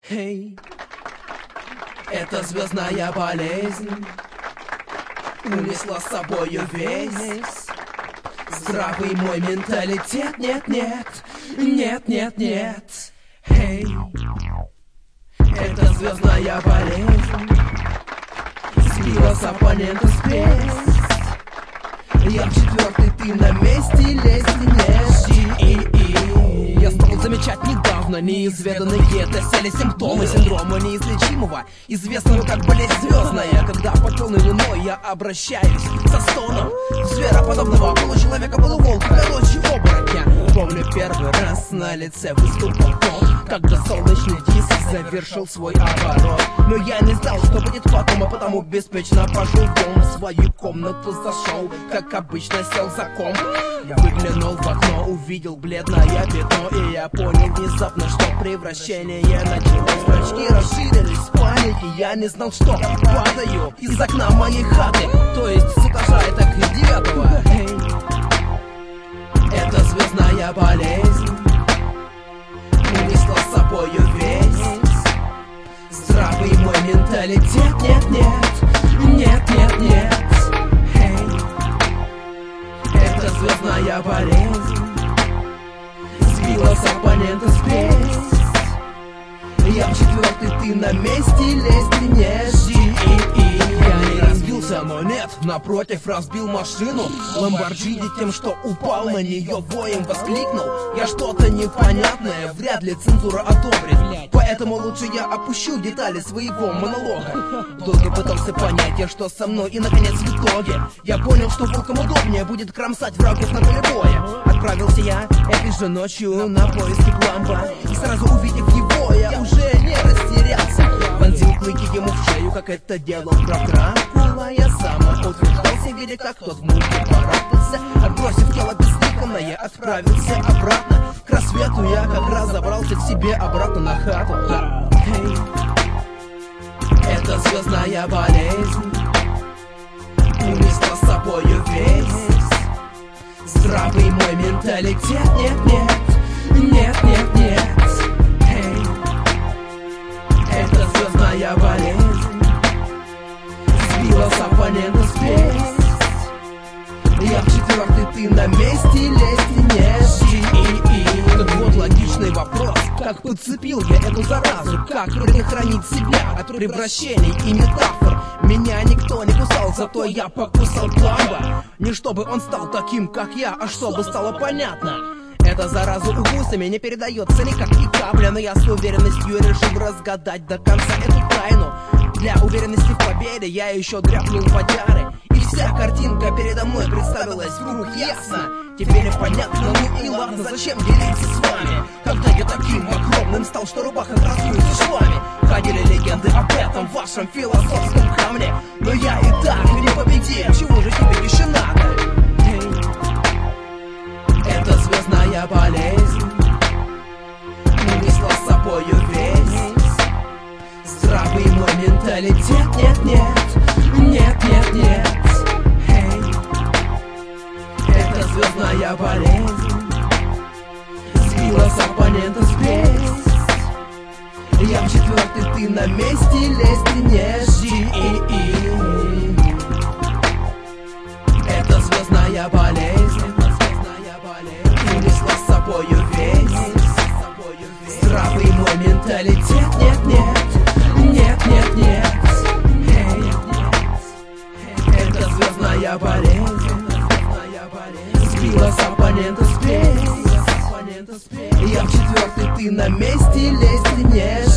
Эй, это звездная болезнь унесла с собою весь здравый мой менталитет. Нет, нет, нет, нет, нет. Эй, это звездная болезнь сбила с оппонента спесь. Я в четвертый, ты на месте, лезть не жди. Я стал замечать недавно неизведанные доселе симптомы синдрома неизлечимого, известного как болезнь звездная. Когда под полной луной я обращаюсь со стоном звероподобного получеловека, полуволка, короче, оборотня. Помню первый раз на лице выступал тон, когда солнечный диск завершил свой оборот. Но я не знал, что будет потом, а потому беспечно пошел в дом. В свою комнату зашел, как обычно сел за комп. Выглянул в окно, увидел бледное пятно, и я понял внезапно, что превращение началось. Зрачки расширились в панике, я не знал, что падаю из окна моей хаты, то есть с этажа так и 9-го. Это звездная болезнь унесла с собою весь здравый мой менталитет. Нет, нет, нет, нет, нет. Это звездная болезнь сбила с оппонента спесь. Я в четвертый, ты на месте, лезть не жди. Я не разбился, но нет, напротив разбил машину Ламборджини тем, что упал на нее, воем воскликнул. Я что-то непонятное, вряд ли цензура одобрит, поэтому лучше я опущу детали своего монолога. Долго пытался понять, что со мной, и наконец в итоге я понял, что волком удобнее будет кромсать врагов на поле боя. Отправился я этой же ночью на поиски Пламба, и сразу увидев его, я уже не растерялся. Вонзил клыки ему в шею, как это делал граф Дракула. Я самоутверждался, видя, как тот в муке барахтался. Отбросив тело бесликанное, отправился обратно. К рассвету я как раз забрался к себе обратно на хату. Это звездная болезнь унесла с собою весь здравый мой менталитет. Нет, нет, нет, нет, нет. Это звездная болезнь сбила с оппонента спесь. Я в четвертый, ты на месте, лезть не жди. Так вот логичный вопрос: как подцепил я эту заразу? Как предохранить себя от превращений и метафор? Меня никто не кусал, зато я покусал Пламба. Не чтобы он стал таким, как я, а чтобы стало понятно: эта зараза укусами не передается никак и капля. Но я с уверенностью решил разгадать до конца эту тайну. Для уверенности в победе я еще дряпнул водяры, и вся картинка передо мной представилась вдруг ясно. Теперь непонятно, ну и ладно, зачем делиться с вами, когда я таким огромным стал, что рубаха красуется швами. Ходили легенды об этом вашем философском камне, но я и так непобедим, чего же тебе еще надо? Это звездная болезнь унесла с собою весь здравый мой менталитет. Нет, нет, нет, нет, нет. Это звездная болезнь сбила с оппонента спесь. Я в четвертый, ты на месте, лезть не жди. Это звездная болезнь унесла с собою весь здравый мой менталитет. Нет, нет, нет, нет, нет. Это звездная болезнь сбила с оппонента спесь. Я в четвертый, ты на месте, лезть не жди.